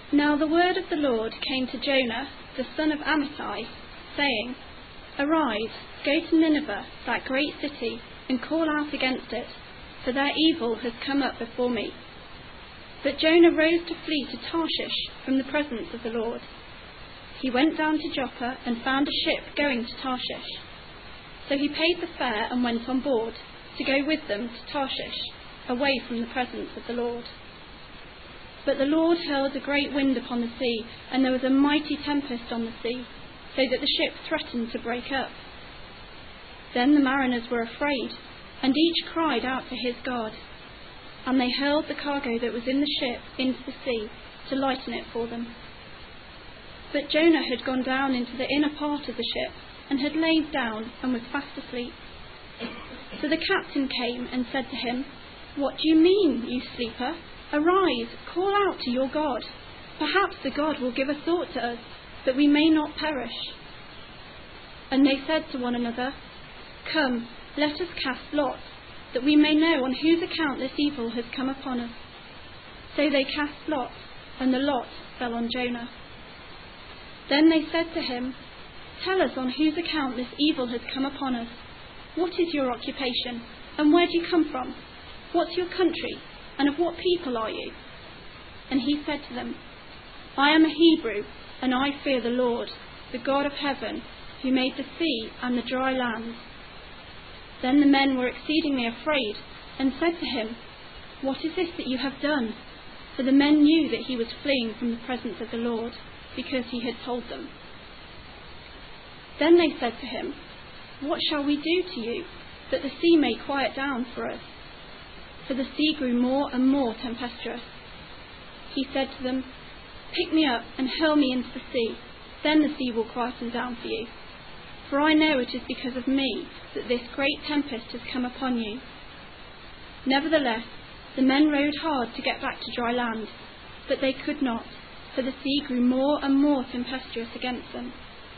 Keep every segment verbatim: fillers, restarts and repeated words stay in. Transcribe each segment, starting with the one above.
Now the word of the Lord came to Jonah, the son of Amittai, saying, Arise, go to Nineveh, that great city, and call out against it, for their evil has come up before me. But Jonah rose to flee to Tarshish from the presence of the Lord. He went down to Joppa and found a ship going to Tarshish. So he paid the fare and went on board, to go with them to Tarshish, away from the presence of the Lord. But the Lord hurled a great wind upon the sea, and there was a mighty tempest on the sea, so that the ship threatened to break up. Then the mariners were afraid, and each cried out to his God. And they hurled the cargo that was in the ship into the sea, to lighten it for them. But Jonah had gone down into the inner part of the ship, and had laid down, and was fast asleep. So the captain came and said to him, What do you mean, you sleeper? Arise, call out to your God. Perhaps the God will give a thought to us, that we may not perish. And they said to one another, Come, let us cast lots, that we may know on whose account this evil has come upon us. So they cast lots, and the lot fell on Jonah. Then they said to him, Tell us on whose account this evil has come upon us. What is your occupation, and where do you come from? What's your country, and of what people are you? And he said to them, I am a Hebrew, and I fear the Lord, the God of heaven, who made the sea and the dry land. Then the men were exceedingly afraid, and said to him, What is this that you have done? For the men knew that he was fleeing from the presence of the Lord, because he had told them. Then they said to him, What shall we do to you, that the sea may quiet down for us? For the sea grew more and more tempestuous. He said to them, Pick me up and hurl me into the sea, then the sea will quieten down for you. For I know it is because of me that this great tempest has come upon you. Nevertheless, the men rowed hard to get back to dry land, but they could not, for the sea grew more and more tempestuous against them.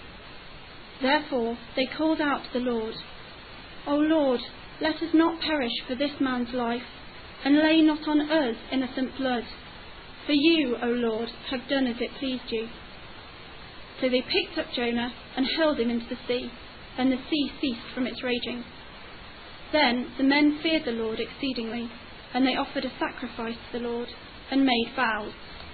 Therefore they called out to the Lord, O Lord, let us not perish for this man's life, and lay not on us innocent blood. For you, O Lord, have done as it pleased you. So they picked up Jonah and hurled him into the sea, and the sea ceased from its raging. Then the men feared the Lord exceedingly, and they offered a sacrifice to the Lord, and made vows.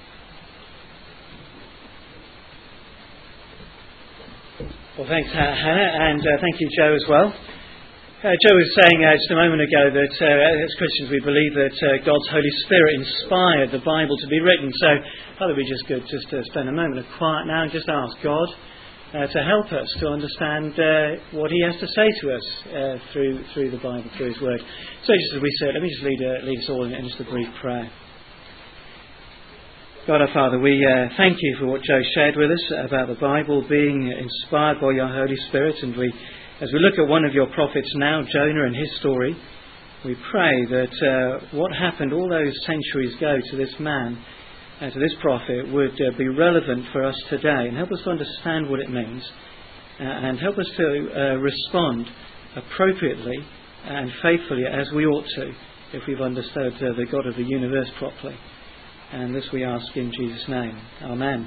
Well, thanks, Hannah, and uh, thank you, Joe, as well. Uh, Joe was saying uh, just a moment ago that uh, as Christians we believe that uh, God's Holy Spirit inspired the Bible to be written. So I thought it would be just good just to spend a moment of quiet now and just ask God uh, to help us to understand uh, what He has to say to us uh, through through the Bible, through His Word. So just as we said, let me just lead, uh, lead us all in just a brief prayer. God our Father, we uh, thank you for what Joe shared with us about the Bible being inspired by your Holy Spirit, and we as we look at one of your prophets now, Jonah, and his story, we pray that uh, what happened all those centuries ago to this man, uh, to this prophet, would uh, be relevant for us today, and help us to understand what it means, uh, and help us to uh, respond appropriately and faithfully as we ought to, if we've understood uh, the God of the universe properly. And this we ask in Jesus' name. Amen.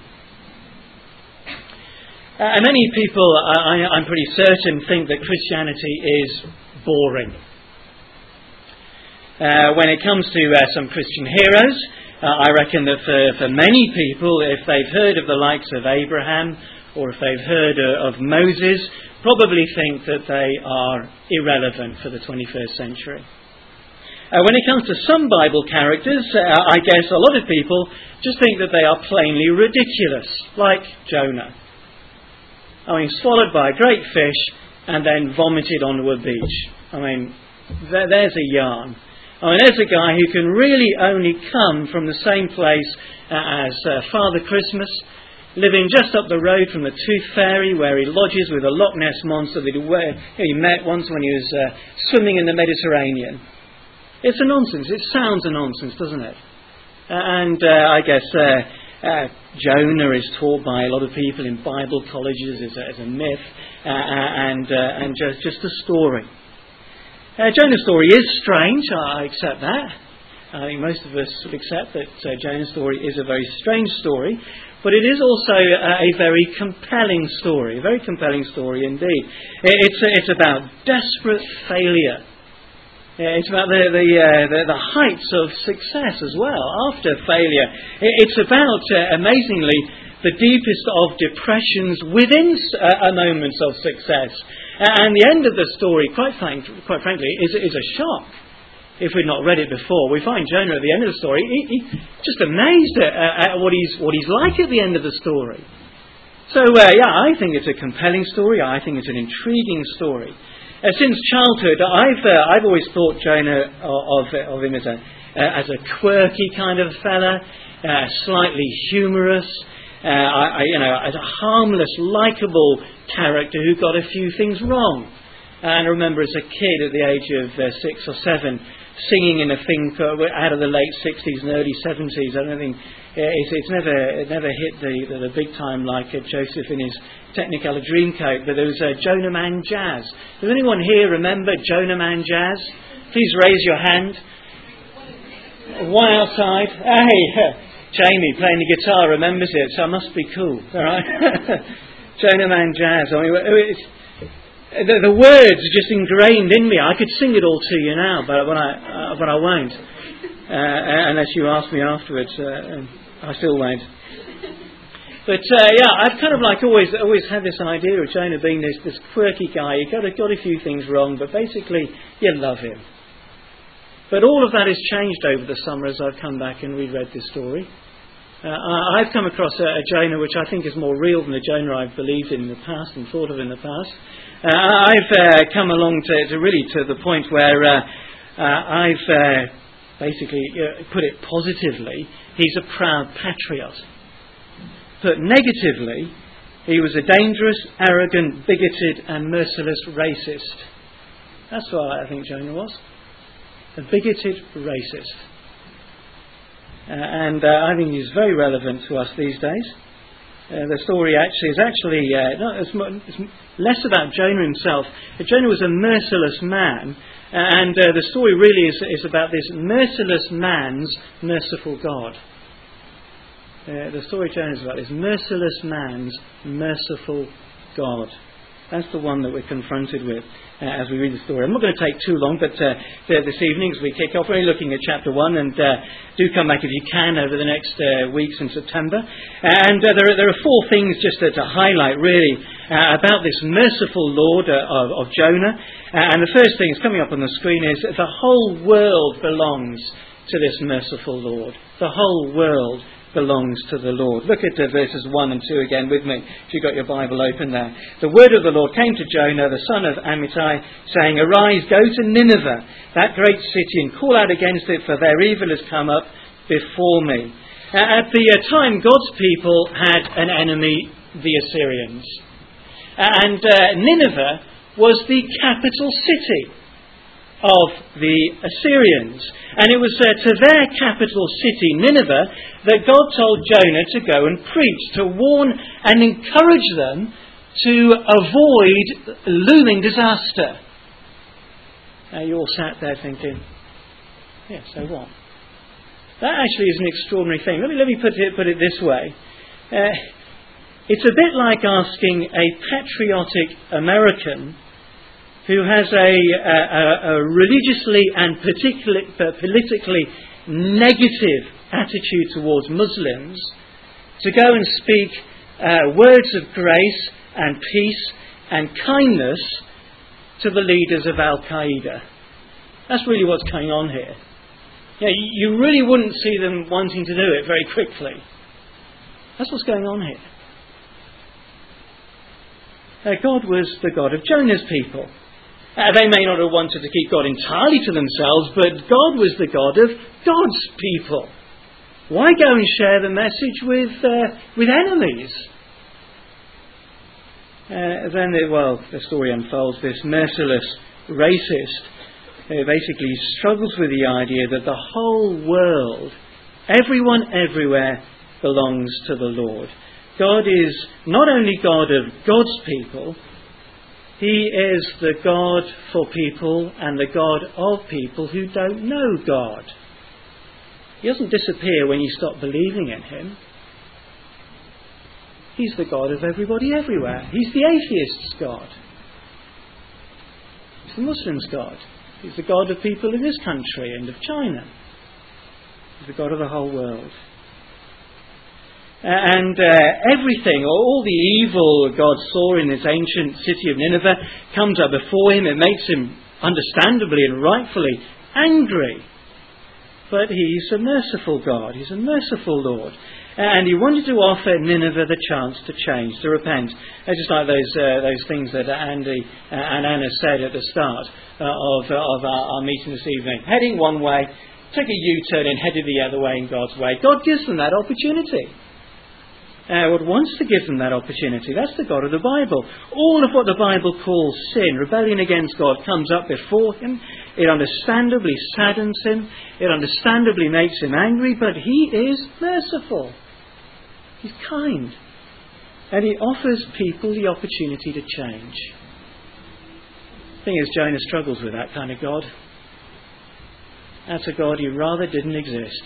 Uh, and many people, I, I'm pretty certain, think that Christianity is boring. Uh, when it comes to uh, some Christian heroes, uh, I reckon that for, for many people, if they've heard of the likes of Abraham, or if they've heard uh, of Moses, probably think that they are irrelevant for the twenty-first century. Uh, when it comes to some Bible characters, uh, I guess a lot of people just think that they are plainly ridiculous, like Jonah. I mean, swallowed by a great fish and then vomited onto a beach. I mean, there, there's a yarn. I mean, there's a guy who can really only come from the same place uh, as uh, Father Christmas, living just up the road from the Tooth Fairy, where he lodges with a Loch Ness monster that he, he met once when he was uh, swimming in the Mediterranean. It's a nonsense. It sounds a nonsense, doesn't it? Uh, and uh, I guess... Uh, Uh, Jonah is taught by a lot of people in Bible colleges as a, as a myth uh, and uh, and just, just a story. Uh, Jonah's story is strange, I accept that. I think most of us would accept that uh, Jonah's story is a very strange story, but it is also uh, a very compelling story, a very compelling story indeed. It's, it's about desperate failure. It's about the the, uh, the the heights of success as well after failure. It's about, uh, amazingly, the deepest of depressions within uh, a moment of success. And the end of the story, quite, frank, quite frankly, is, is a shock. If we'd not read it before, we find Jonah at the end of the story, he, he just amazed at, at what he's what he's like at the end of the story. So, uh, yeah, I think it's a compelling story. I think it's an intriguing story. Uh, since childhood, I've uh, I've always thought Jonah of of him as a uh, as a quirky kind of fella, uh, slightly humorous, uh, I, I, you know, as a harmless, likable character who got a few things wrong. And I remember as a kid, at the age of uh, six or seven, singing in a thing out of the late sixties and early seventies. I don't think it's, it's never it never hit the, the, the big time like uh, Joseph in his Technicolor Dreamcoat, but there was uh, Jonah Man Jazz. Does anyone here remember Jonah Man Jazz? Please raise your hand. One outside. Hey, Jamie playing the guitar remembers it, so it must be cool. All right, Jonah Man Jazz. I mean, it's, the, the words are just ingrained in me. I could sing it all to you now, but when I uh, but I won't, uh, unless you ask me afterwards. Uh, I still won't. But uh, yeah, I've kind of like always always had this idea of Jonah being this this quirky guy. He got a, got a few things wrong, but basically you love him. But all of that has changed over the summer as I've come back and reread this story. Uh, I've come across a, a Jonah which I think is more real than the Jonah I've believed in in the past and thought of in the past. Uh, I've uh, come along to, to really to the point where uh, uh, I've uh, basically uh, put it positively. He's a proud patriot. Put negatively, he was a dangerous, arrogant, bigoted and merciless racist. That's what I think Jonah was. A bigoted racist. Uh, and uh, I think he's very relevant to us these days. Uh, the story actually is actually uh, not as much, it's less about Jonah himself. Jonah was a merciless man, and uh, the story really is, is about this merciless man's merciful God. Uh, the story of Jonah is about this merciless man's merciful God. That's the one that we're confronted with uh, as we read the story. I'm not going to take too long, but uh, this evening as we kick off, we're only looking at chapter one, and uh, do come back if you can over the next uh, weeks in September. And uh, there, are, there are four things just to, to highlight really uh, about this merciful Lord uh, of, of Jonah. Uh, and the first thing is coming up on the screen is that the whole world belongs to this merciful Lord. The whole world belongs to the Lord. Look at uh, verses one and two again with me, if you've got your Bible open there. The word of the Lord came to Jonah, the son of Amittai, saying, "Arise, go to Nineveh, that great city, and call out against it, for their evil has come up before me." Uh, at the uh, time, God's people had an enemy, the Assyrians. Uh, and uh, Nineveh was the capital city of the Assyrians. And it was uh, to their capital city, Nineveh, that God told Jonah to go and preach, to warn and encourage them to avoid looming disaster. Now you all sat there thinking, yeah, so what? That actually is an extraordinary thing. Let me, let me put it, put it this way. Uh, it's a bit like asking a patriotic American who has a, a, a religiously and particularly, politically negative attitude towards Muslims to go and speak uh, words of grace and peace and kindness to the leaders of Al-Qaeda. That's really what's going on here. You know, you really wouldn't see them wanting to do it very quickly. That's what's going on here. Uh, God was the God of Jonah's people. Uh, they may not have wanted to keep God entirely to themselves, but God was the God of God's people. Why go and share the message with uh, with enemies? Uh, then, it, well, the story unfolds. This merciless racist uh, basically struggles with the idea that the whole world, everyone everywhere, belongs to the Lord. God is not only God of God's people, He is the God for people and the God of people who don't know God. He doesn't disappear when you stop believing in him. He's the God of everybody everywhere. He's the atheist's God. He's the Muslim's God. He's the God of people in this country and of China. He's the God of the whole world. And uh, everything, all the evil God saw in this ancient city of Nineveh comes up before him. It makes him understandably and rightfully angry. But he's a merciful God. He's a merciful Lord. And he wanted to offer Nineveh the chance to change, to repent. It's just like those uh, those things that Andy and Anna said at the start uh, of, uh, of our, our meeting this evening. Heading one way, took a U-turn and headed the other way in God's way. God gives them that opportunity. Uh, God wants to give them that opportunity. That's the God of the Bible. All of what the Bible calls sin, rebellion against God, comes up before him. It understandably saddens him. It understandably makes him angry, but he is merciful. He's kind. And he offers people the opportunity to change. The thing is, Jonah struggles with that kind of God. That's a God who rather didn't exist.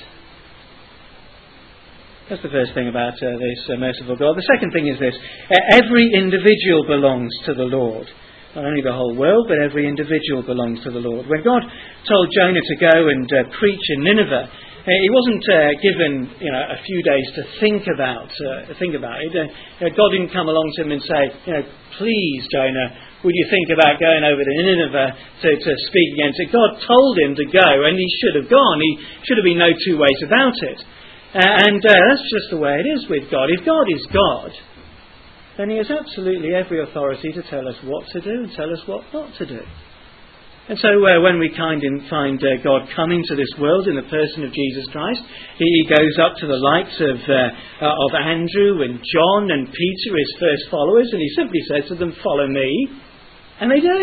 That's the first thing about uh, this uh, merciful God. The second thing is this. Uh, every individual belongs to the Lord. Not only the whole world, but every individual belongs to the Lord. When God told Jonah to go and uh, preach in Nineveh, uh, he wasn't uh, given, you know, a few days to think about uh, think about it. Uh, you know, God didn't come along to him and say, you know, please, Jonah, would you think about going over to Nineveh to, to speak against it? God told him to go, and he should have gone. He should have been no two ways about it. Uh, and uh, that's just the way it is with God. If God is God, then he has absolutely every authority to tell us what to do and tell us what not to do. And so uh, when we kind of find uh, God come into this world in the person of Jesus Christ, he, he goes up to the likes of, uh, uh, of Andrew and John and Peter, his first followers, and he simply says to them, follow me. And they do.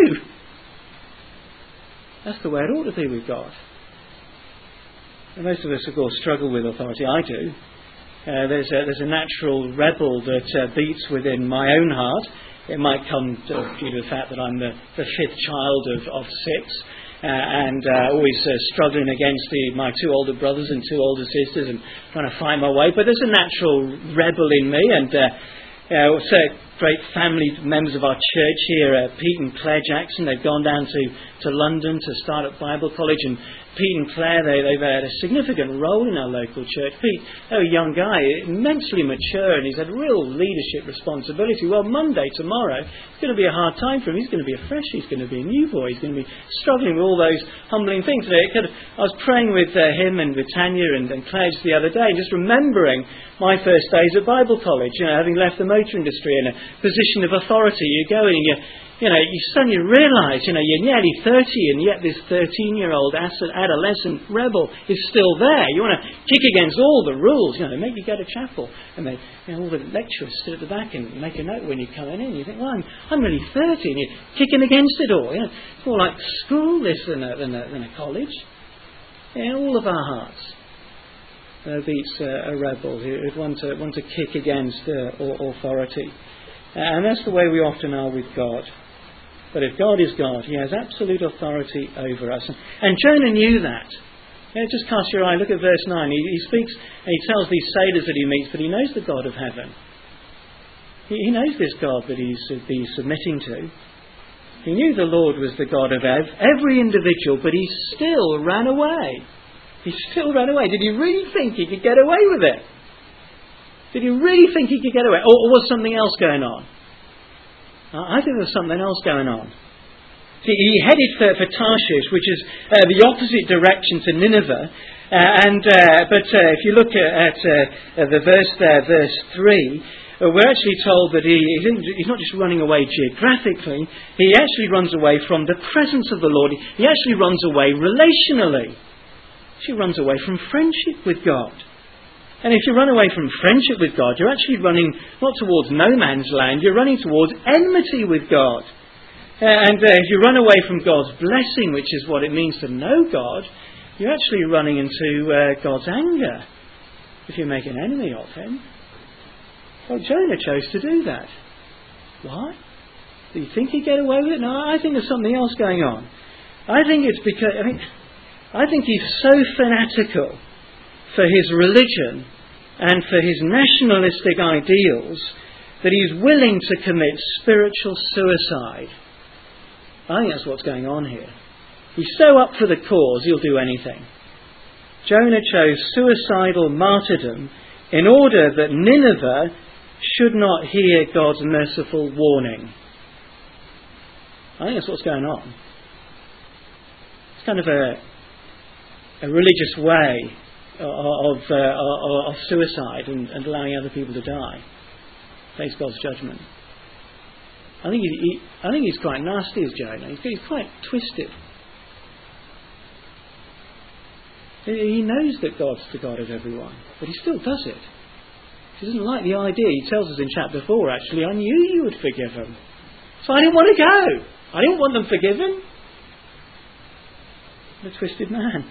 That's the way it ought to be with God. And most of us, of course, struggle with authority. I do. Uh, there's, a, there's a natural rebel that uh, beats within my own heart. It might come to, due to the fact that I'm the, the fifth child of, of six uh, and uh, always uh, struggling against the, my two older brothers and two older sisters and trying to find my way. But there's a natural rebel in me. And uh, uh, so great family members of our church here, uh, Pete and Claire Jackson, they've gone down to, to London to start at Bible College. And Pete and Claire, they, they've had a significant role in our local church. Pete, they're a young guy, immensely mature, and he's had real leadership responsibility. Well, Monday, tomorrow, it's going to be a hard time for him. He's going to be a freshie. He's going to be a new boy. He's going to be struggling with all those humbling things. Could, I was praying with uh, him and with Tanya and, and Claire just the other day, and just remembering my first days at Bible College, you know, having left the motor industry in a position of authority. You go in and you You know, you suddenly realise, you know, you're nearly thirty and yet this thirteen-year-old adolescent rebel is still there. You want to kick against all the rules, you know, they make you go to chapel. And they, you know, all the lecturers sit at the back and make a note when you're coming in. You think, well, I'm, I'm really thirty and you're kicking against it all. You know, it's more like school this than a, than a, than a college. In all of our hearts uh, beats uh, a rebel who would want to, want to kick against uh, authority. Uh, and that's the way we often are with God. But if God is God, he has absolute authority over us. And Jonah knew that. Yeah, just cast your eye, look at verse nine. He, he speaks and he tells these sailors that he meets, but he knows the God of heaven. He, he knows this God that he's to be submitting to. He knew the Lord was the God of ev- every individual, but he still ran away. He still ran away. Did he really think he could get away with it? Did he really think he could get away? Or, or was something else going on? I think there's something else going on. See, he headed for, for Tarshish, which is uh, the opposite direction to Nineveh. Uh, and uh, But uh, if you look at, at uh, the verse there, verse three, uh, we're actually told that he, he's not just running away geographically, he actually runs away from the presence of the Lord. He actually runs away relationally. He runs away from friendship with God. And if you run away from friendship with God, you're actually running not towards no man's land, you're running towards enmity with God. And uh, if you run away from God's blessing, which is what it means to know God, you're actually running into uh, God's anger if you make an enemy of him. Well, Jonah chose to do that. Why? Do you think he'd get away with it? No, I think there's something else going on. I think it's because, I mean, I think he's so fanatical for his religion and for his nationalistic ideals that he's willing to commit spiritual suicide. I think that's what's going on here. He's so up for the cause, he'll do anything. Jonah chose suicidal martyrdom in order that Nineveh should not hear God's merciful warning. I think that's what's going on. It's kind of a, a religious way of, uh, of suicide and, and allowing other people to die. Face God's judgment. I think, he, he, I think he's quite nasty as Jonah. He's, he's quite twisted. He knows that God's the God of everyone, but he still does it. He doesn't like the idea. He tells us in chapter four, actually, I knew you would forgive them. So I didn't want to go. I didn't want them forgiven. What a twisted man.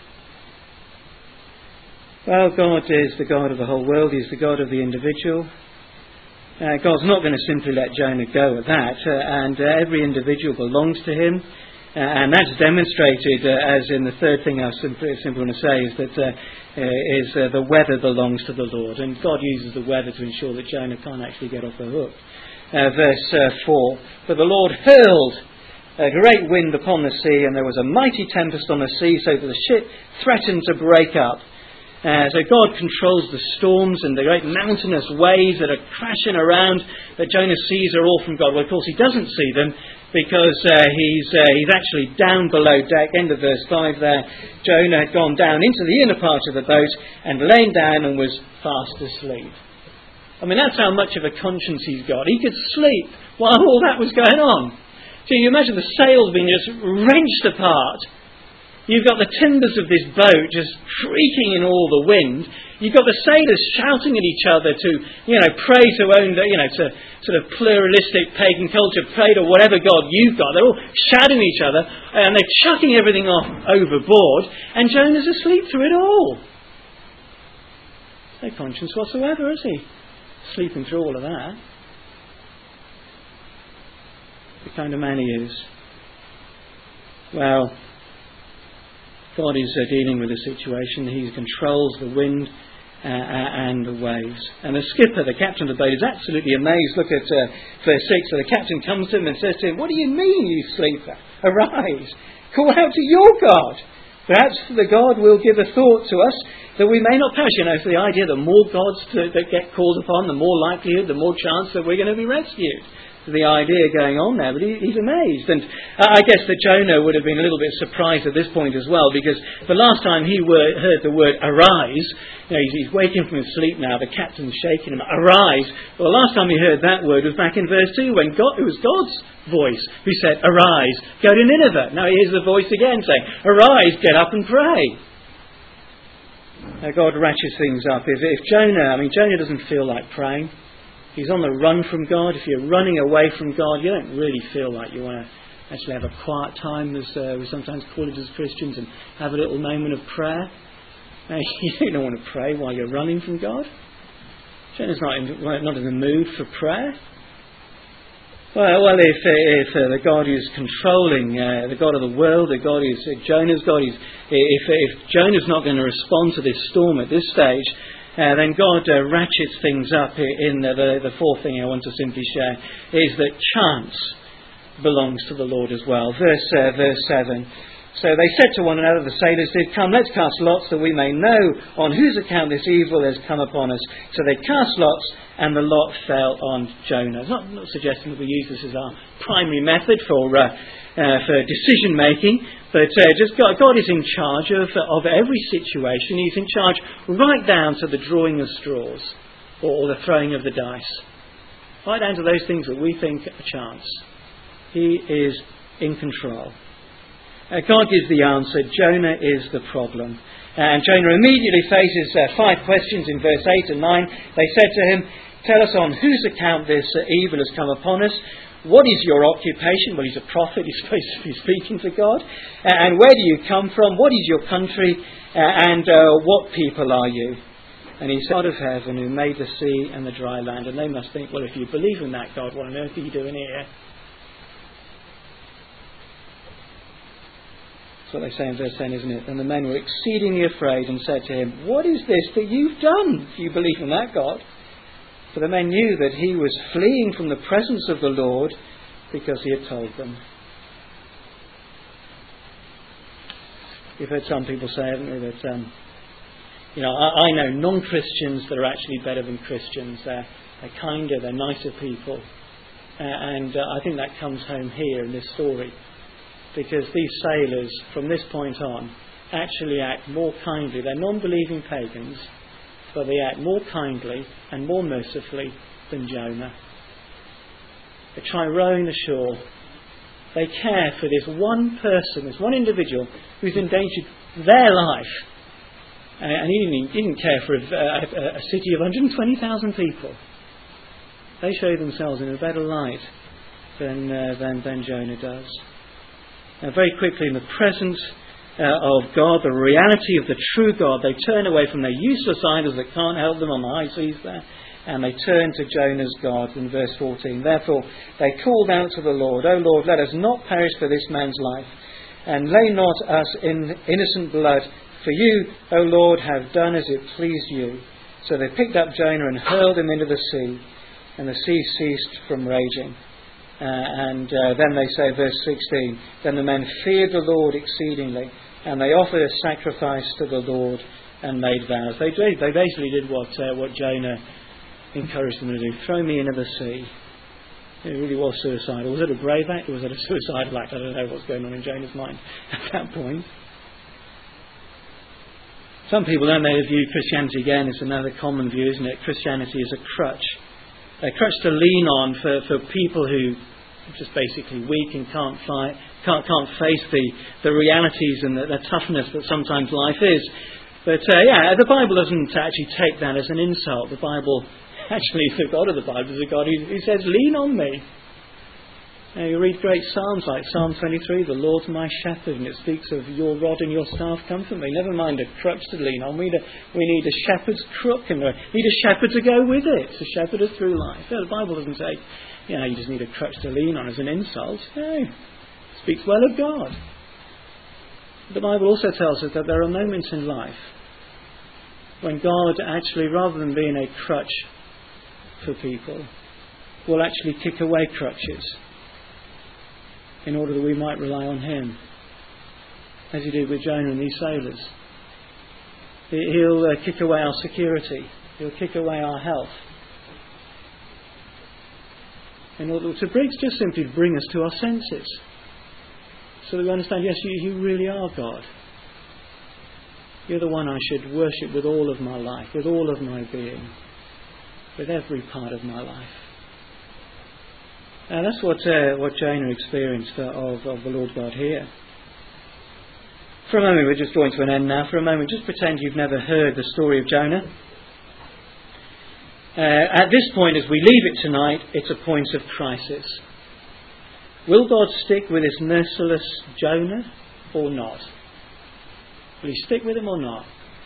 Well, God is the God of the whole world. He's the God of the individual. Uh, God's not going to simply let Jonah go at that. Uh, and uh, every individual belongs to him. Uh, and that's demonstrated uh, as in the third thing I simply, simply want to say is that uh, uh, is uh, the weather belongs to the Lord, and God uses the weather to ensure that Jonah can't actually get off the hook. Uh, verse uh, four, but the Lord hurled a great wind upon the sea, and there was a mighty tempest on the sea, so that the ship threatened to break up. Uh, so God controls the storms and the great mountainous waves that are crashing around that Jonah sees are all from God. Well, of course, he doesn't see them because uh, he's uh, he's actually down below deck. End of verse five there. Jonah had gone down into the inner part of the boat and lain down and was fast asleep. I mean, that's how much of a conscience he's got. He could sleep while all that was going on. So you imagine the sails being just wrenched apart. You've got the timbers of this boat just shrieking in all the wind. You've got the sailors shouting at each other to, you know, pray to own, you know, to sort of pluralistic pagan culture, pray to whatever God you've got. They're all shouting at each other, and they're chucking everything off overboard, and Jonah's asleep through it all. No conscience whatsoever, is he? Sleeping through all of that. The kind of man he is. Well, God is uh, dealing with the situation. He controls the wind uh, and the waves. And the skipper, the captain of the boat, is absolutely amazed. Look at uh, verse six. So the captain comes to him and says to him, what do you mean, you sleeper? Arise, call out to your God. Perhaps the God will give a thought to us that we may not perish. You know, for the idea that more gods to, that get called upon, the more likelihood, the more chance that we're going to be rescued. The idea going on there, but he, he's amazed. And uh, I guess that Jonah would have been a little bit surprised at this point as well, because the last time he were, heard the word arise, you know, he's, he's waking from his sleep now, the captain's shaking him, arise. Well, the last time he heard that word was back in verse two, when God, it was God's voice who said, arise, go to Nineveh. Now he hears the voice again saying, arise, get up and pray. Now God ratchets things up. If, if Jonah, I mean, Jonah doesn't feel like praying. He's on the run from God. If you're running away from God, you don't really feel like you want to actually have a quiet time, as uh, we sometimes call it as Christians, and have a little moment of prayer. Uh, you don't want to pray while you're running from God. Jonah's not in, not in the mood for prayer. Well, well, if, if uh, the God who's controlling uh, the God of the world, the God who's uh, Jonah's God, is, if, if Jonah's not going to respond to this storm at this stage, Uh, then God uh, ratchets things up in the, the, the fourth thing I want to simply share is that chance belongs to the Lord as well. Verse, uh, verse seven. So they said to one another, the sailors did, come, let's cast lots that we may know on whose account this evil has come upon us. So they cast lots and the lot fell on Jonah. I'm not, not suggesting that we use this as our primary method for, uh, uh, for decision making. But uh, just God, God is in charge of, of every situation. He's in charge right down to the drawing of straws or the throwing of the dice. Right down to those things that we think a chance. He is in control. Uh, God gives the answer. Jonah is the problem. And Jonah immediately faces uh, five questions in verse eight and nine. They said to him, tell us on whose account this uh, evil has come upon us. What is your occupation? Well, he's a prophet. He's supposed to be speaking to God. Uh, and where do you come from? What is your country? Uh, and uh, what people are you? And he's God of heaven who made the sea and the dry land. And they must think, well, if you believe in that God, what on earth are you doing here? That's what they say in verse ten, isn't it? And the men were exceedingly afraid and said to him, "What is this that you've done, if you believe in that God?" For the men knew that he was fleeing from the presence of the Lord because he had told them. You've heard some people say, haven't you, that, um, you know, I, I know non-Christians that are actually better than Christians. They're, they're kinder, they're nicer people. Uh, and uh, I think that comes home here in this story. Because these sailors, from this point on, actually act more kindly. They're non-believing pagans, but they act more kindly and more mercifully than Jonah. They try rowing ashore. They care for this one person, this one individual who's endangered their life. Uh, and he didn't, he didn't care for a, a, a city of one hundred twenty thousand people. They show themselves in a better light than, uh, than, than Jonah does. Now, very quickly, in the presence uh, of God, the reality of the true God, they turn away from their useless idols that can't help them on the high seas there, and they turn to Jonah's God in verse fourteen. Therefore, they called out to the Lord, "O Lord, let us not perish for this man's life, and lay not us in innocent blood. For you, O Lord, have done as it pleased you." So they picked up Jonah and hurled him into the sea, and the sea ceased from raging. Uh, and uh, then they say, verse sixteen, "Then the men feared the Lord exceedingly, and they offered a sacrifice to the Lord and made vows." They, they basically did what uh, what Jonah encouraged them to do. Throw me into the sea. It really was suicidal. Was it a brave act or was it a suicidal act? I don't know what's going on in Jonah's mind at that point. Some people, don't they, view Christianity, again, it's another common view, isn't it? Christianity is a crutch. A crutch to lean on for, for people who are just basically weak and can't fight, can't, can't face the, the realities and the, the toughness that sometimes life is. But uh, yeah, the Bible doesn't actually take that as an insult. The Bible, actually, the God of the Bible is a God who, who says, "Lean on me." Now, you read great psalms like Psalm twenty-three, "The Lord's my shepherd," and it speaks of "your rod and your staff comfort me." Never mind a crutch to lean on. We need a, we need a shepherd's crook, and we need a shepherd to go with it, to shepherd us through life. No, the Bible doesn't say, you know, you just need a crutch to lean on as an insult. No, it speaks well of God. The Bible also tells us that there are moments in life when God actually, rather than being a crutch for people, will actually kick away crutches in order that we might rely on Him, as He did with Jonah and these sailors. He'll uh, kick away our security. He'll kick away our health. In order to bring, just simply to bring us to our senses, so that we understand, yes, you, you really are God. You're the one I should worship with all of my life, with all of my being, with every part of my life. And that's what uh, what Jonah experienced uh, of, of the Lord God here. For a moment, we're just drawing to an end now. For a moment, just pretend you've never heard the story of Jonah. Uh, at this point, as we leave it tonight, it's a point of crisis. Will God stick with this merciless Jonah or not? Will He stick with him or not?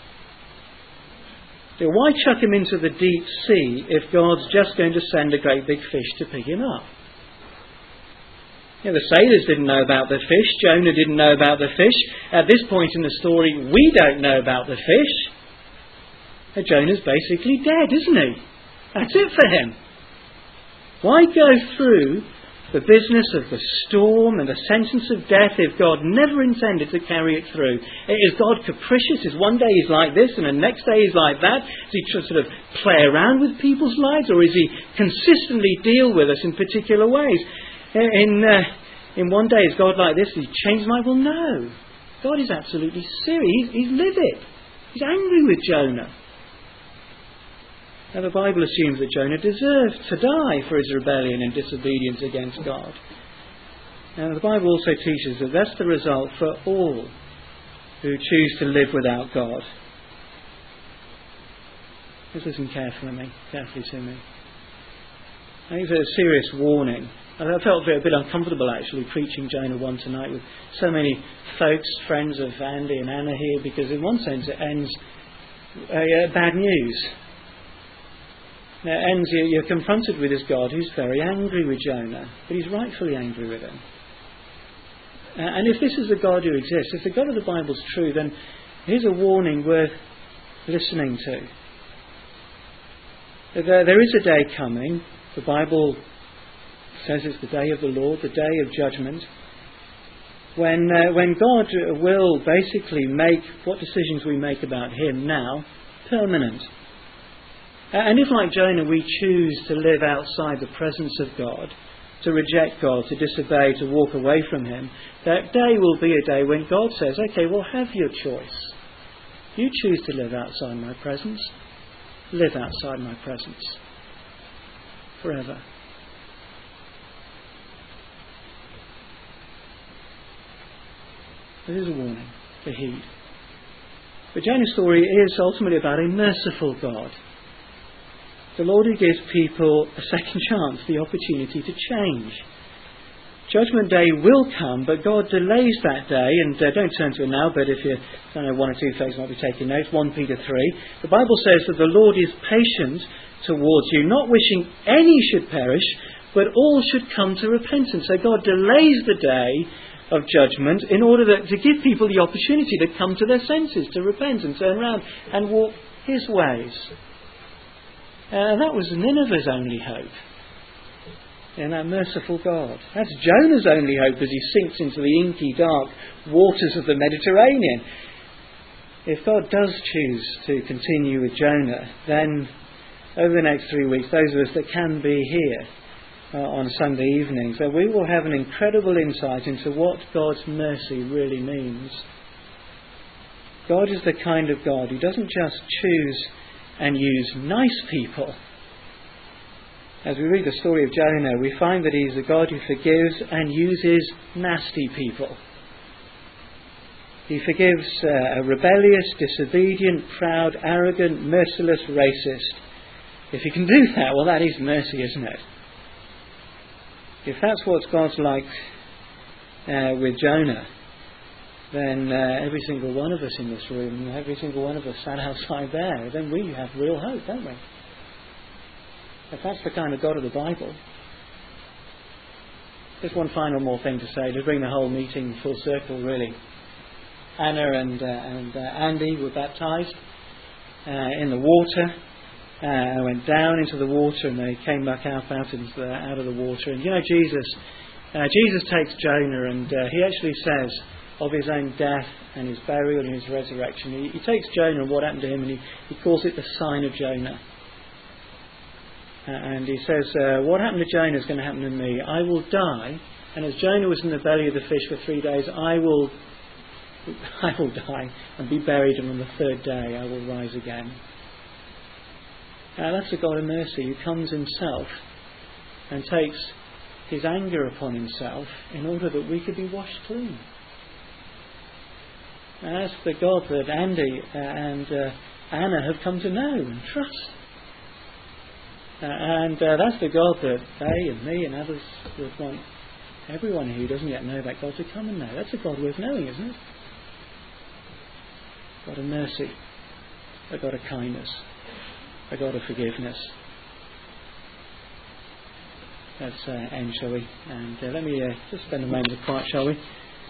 So why chuck him into the deep sea if God's just going to send a great big fish to pick him up? You know, the sailors didn't know about the fish. Jonah didn't know about the fish. At this point in the story, we don't know about the fish. And Jonah's basically dead, isn't he? That's it for him. Why go through the business of the storm and the sentence of death if God never intended to carry it through? Is God capricious? Is one day He's like this and the next day He's like that? Does He sort of play around with people's lives, or is He consistently deal with us in particular ways? In uh, in one day, is God like this? Does He change His mind? Well, no. God is absolutely serious. He's, he's livid. He's angry with Jonah. Now, the Bible assumes that Jonah deserved to die for his rebellion and disobedience against God. Now, the Bible also teaches that that's the result for all who choose to live without God. Just listen carefully, carefully to me. I think it's a serious warning. I felt a bit uncomfortable actually preaching Jonah one tonight with so many folks, friends of Andy and Anna here, because in one sense it ends uh, bad news. Now, it ends, you're confronted with this God who's very angry with Jonah, but He's rightfully angry with him. Uh, and if this is a God who exists, if the God of the Bible is true, then here's a warning worth listening to. There, there is a day coming. The Bible says it's the day of the Lord, the day of judgment, when uh, when God will basically make what decisions we make about Him now permanent. And if, like Jonah, we choose to live outside the presence of God, to reject God, to disobey, to walk away from Him, that day will be a day when God says, okay, well, have your choice. You choose to live outside my presence. Live outside my presence. Forever. This is a warning to heed. But Jonah's story is ultimately about a merciful God. The Lord who gives people a second chance, the opportunity to change. Judgment Day will come, but God delays that day. And uh, don't turn to it now, but if you I don't know, one or two folks might be taking notes, First Peter three. The Bible says that the Lord is patient towards you, not wishing any should perish, but all should come to repentance. So God delays the day of judgment in order that, to give people the opportunity to come to their senses, to repent and turn around and walk His ways. And uh, that was Nineveh's only hope in that merciful God. That's Jonah's only hope as he sinks into the inky, dark waters of the Mediterranean. If God does choose to continue with Jonah, then over the next three weeks, those of us that can be here uh, on Sunday evenings, that we will have an incredible insight into what God's mercy really means. God is the kind of God who doesn't just choose and use nice people. As we read the story of Jonah, we find that He's a God who forgives and uses nasty people. He forgives uh, a rebellious, disobedient, proud, arrogant, merciless racist. If He can do that, well, that is mercy, isn't it? If that's what God's like uh, with Jonah, then uh, every single one of us in this room, every single one of us sat outside there, then we have real hope, don't we? If that's the kind of God of the Bible. Just one final more thing to say, to bring the whole meeting full circle, really. Anna and, uh, and uh, Andy were baptised uh, in the water. Uh, went down into the water and they came back out, out, into the, out of the water. And you know, Jesus, uh, Jesus takes Jonah and uh, He actually says of His own death and His burial and His resurrection. He, he takes Jonah and what happened to him and He, he calls it the sign of Jonah. Uh, and He says, uh, what happened to Jonah is going to happen to me. I will die, and as Jonah was in the belly of the fish for three days, I will, I will die and be buried, and on the third day I will rise again. Uh, that's the God of mercy who comes Himself and takes His anger upon Himself in order that we could be washed clean. And that's the God that Andy uh, and uh, Anna have come to know and trust. Uh, and uh, that's the God that they and me and others would want everyone who doesn't yet know that God to come and know. That's a God worth knowing, isn't it? God of mercy, a God of kindness, a God of forgiveness. Let's uh, end, shall we? And uh, let me uh, just spend a moment of quiet, shall we?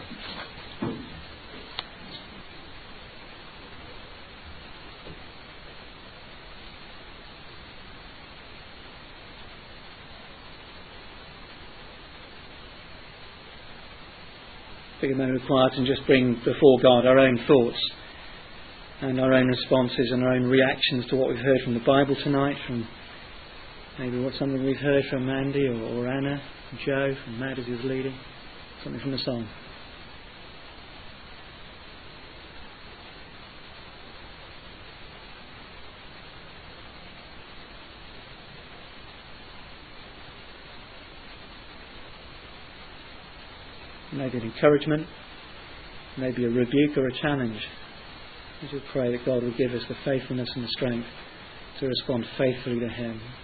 Take a moment of quiet and just bring before God our own thoughts and our own responses and our own reactions to what we've heard from the Bible tonight, from maybe what something we've heard from Andy or, or Anna, from Joe, from Matt as he was leading, something from the song. Maybe an encouragement, maybe a rebuke or a challenge. We should pray that God will give us the faithfulness and the strength to respond faithfully to Him.